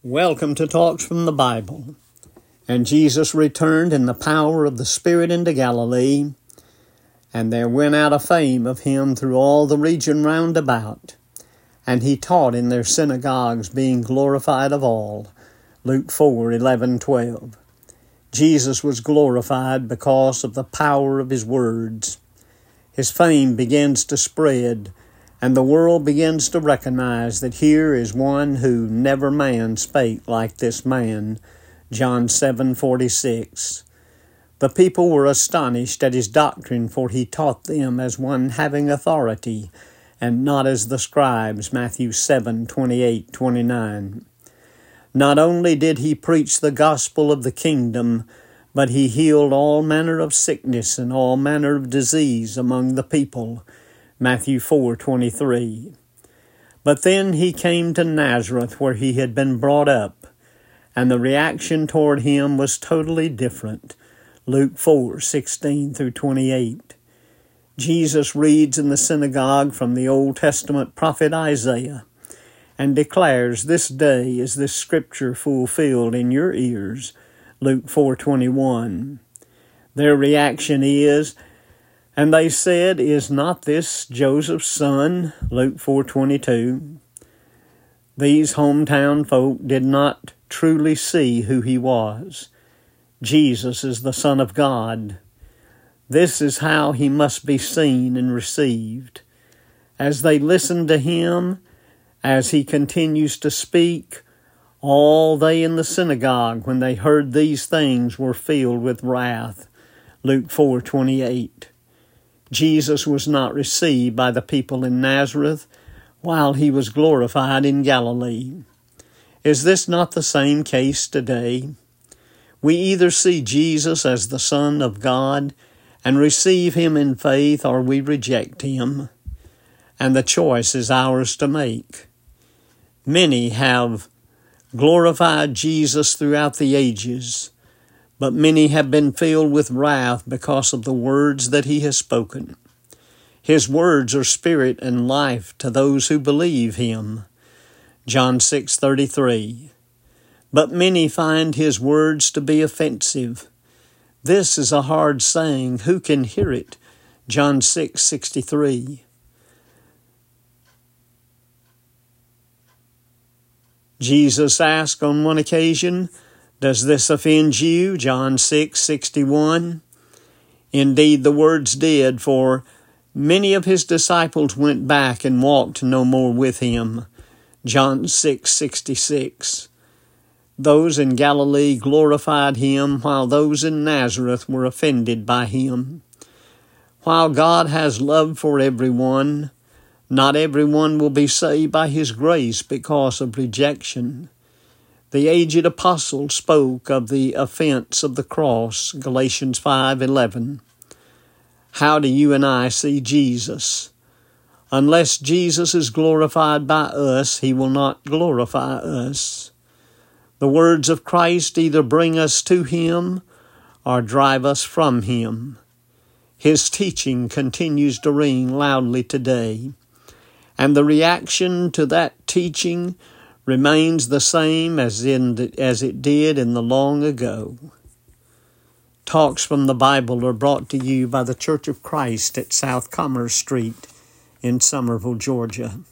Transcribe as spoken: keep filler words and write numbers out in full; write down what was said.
Welcome to Talks from the Bible. And Jesus returned in the power of the Spirit into Galilee, and there went out a fame of him through all the region round about. And he taught in their synagogues, being glorified of all. Luke four, eleven, twelve. Jesus was glorified because of the power of his words. His fame begins to spread, and the world begins to recognize that here is one who never man spake like this man. John seven, forty-six. The people were astonished at his doctrine, for he taught them as one having authority, and not as the scribes. Matthew seven, twenty-eight, twenty-nine. Not only did he preach the gospel of the kingdom, but he healed all manner of sickness and all manner of disease among the people. Matthew four, twenty-three. But then he came to Nazareth, where he had been brought up, and the reaction toward him was totally different. Luke four, sixteen through twenty-eight. Jesus reads in the synagogue from the Old Testament prophet Isaiah, and declares, "This day is this scripture fulfilled in your ears." Luke four, twenty-one. Their reaction is, "And they said, Is not this Joseph's son?" Luke four, twenty-two. These hometown folk did not truly see who he was. Jesus is the Son of God. This is how he must be seen and received. As they listened to him, as he continues to speak, all they in the synagogue, when they heard these things, were filled with wrath. Luke four, twenty-eight. Jesus was not received by the people in Nazareth, while he was glorified in Galilee. Is this not the same case today? We either see Jesus as the Son of God and receive him in faith, or we reject him, and the choice is ours to make. Many have glorified Jesus throughout the ages, but many have been filled with wrath because of the words that he has spoken. His words are spirit and life to those who believe him. John six, thirty-three. But many find his words to be offensive. This is a hard saying. Who can hear it? John six, sixty-three. Jesus asked on one occasion, "Does this offend you?" John six, sixty-one. Indeed, the words did, for many of his disciples went back and walked no more with him. John six, sixty-six. Those in Galilee glorified him, while those in Nazareth were offended by him. While God has love for everyone, not everyone will be saved by his grace because of rejection. The aged apostle spoke of the offense of the cross, Galatians five, eleven. How do you and I see Jesus? Unless Jesus is glorified by us, he will not glorify us. The words of Christ either bring us to him or drive us from him. His teaching continues to ring loudly today, and the reaction to that teaching remains the same as in the, as it did in the long ago. Talks from the Bible are brought to you by the Church of Christ at South Commerce Street in Somerville, Georgia.